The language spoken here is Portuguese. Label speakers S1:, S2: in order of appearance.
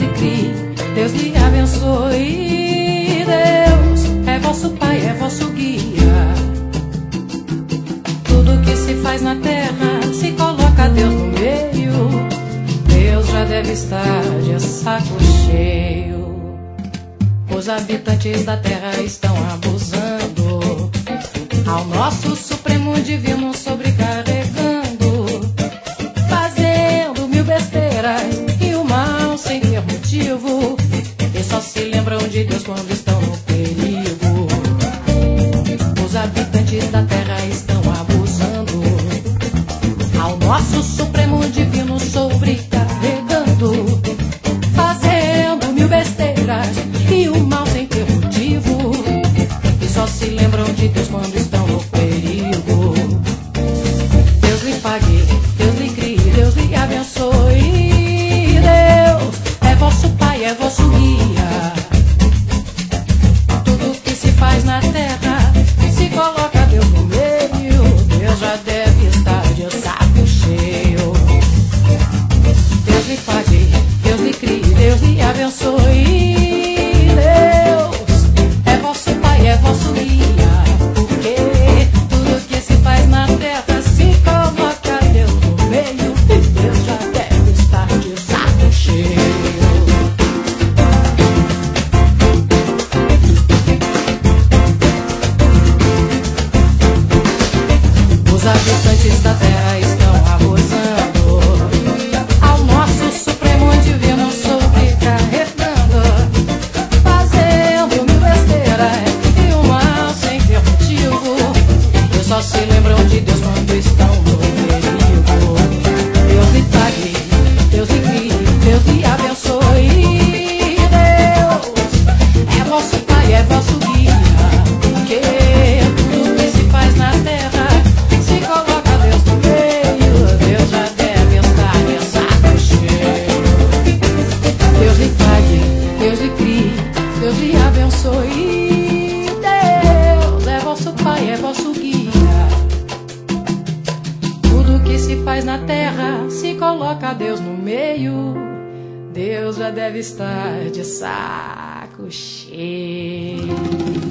S1: lhe crie, Deus lhe abençoe. Deus é vosso Pai, é vosso guia. Tudo que se faz na terra, se coloca Deus no meio, Deus já deve estar de saco cheio. Os habitantes da terra estão abusando, ao nosso Supremo Divino sobrecarregando, fazendo mil besteiras e o mal sem ter motivo, e só se lembram de Deus quando estão no perigo. Os habitantes da terra estão abusando, ao nosso Supremo Divino sobrecarregando, fazendo mil besteiras e o mal sem ter motivo, e só se lembram de Deus quando estão no perigo. Deus lhe pague, Deus lhe crie, Deus lhe abençoe. Deus é vosso Pai, é vosso guia. Tudo que se faz na terra, se coloca Deus no meio, Deus já deve estar de saco cheio. Deus lhe pague, Deus lhe crie, Deus lhe abençoe. É vosso guia, porque tudo que se faz na terra, se coloca Deus no meio, Deus já deve estar de saco cheio. Os habitantes da terra estão abusando, ao nosso Supremo Divino sobrecarregando, fazendo mil besteiras, só se lembram de Deus quando estão no perigo. Deus lhe pague, Deus lhe crie, Deus lhe abençoe. Deus é vosso Pai, é vosso guia, porque tudo que se faz na terra, se coloca Deus no meio, Deus já deve estar de saco cheio. Deus lhe pague, Deus lhe crie, Deus lhe abençoe. Deus é vosso Pai, é vosso guia. Tudo que se faz na terra, se coloca Deus no meio, Deus já deve estar de saco cheio.